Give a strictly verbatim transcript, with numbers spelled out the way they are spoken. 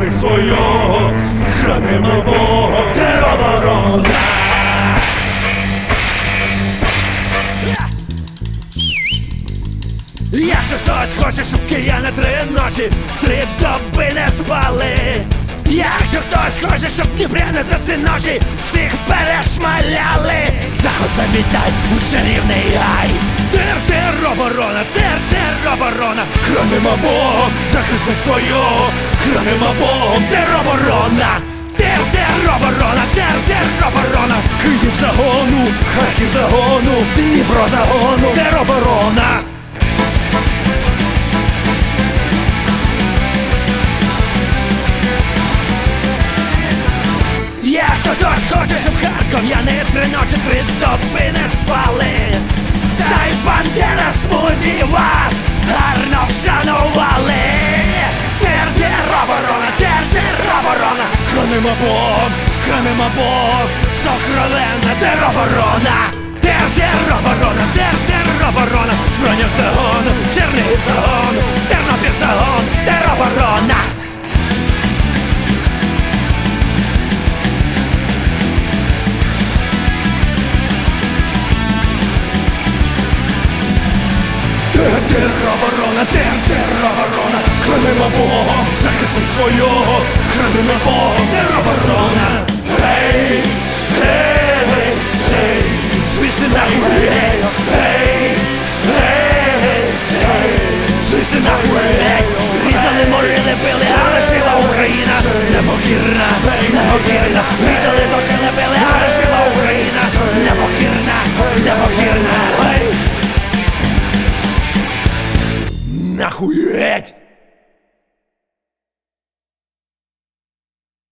захисник свого, хранимо Богом тероборона. Якщо хтось хоче, щоб кияни три ночі, три доби не спали. Якщо хтось хоче, щоб дніпряни за ці ночі всіх перешмаляли. Заход завітай у чарівний гай. Тер-тероборона, тер-тероборона, хранимо Богом захисник свого, хранимо Богом тероборона. Тер-тероборона, тер-тероборона, Київ загону, Харків загону, Дніпро загону, тероборона. Якщо хтось хоче, щоб харків'яни три ночі, три доби не спали, та й бандера смуні вас гарно вшанували. Тер-тероборона, тер-тероборона, хранимо Богом, хранимо Богом, сокровенна тероборона. Тер-тероборона, тер-тероборона, Фронів загон, Чернігів загон, Тернопіль загон, тероборона. Тер-тероборона, тер-тероборона, хранимо Богом захисник свого, хранимо Богом тероборона. Гей, гей, гей, гей, звідси нахуй, гей, гей, гей, гей, звідси нахуй, гей. Різали, морили, били, але жила Україна непокірна, непокірна. Різали, дошили, били, але жила Україна непокірна, непокірна. Нахуй геть!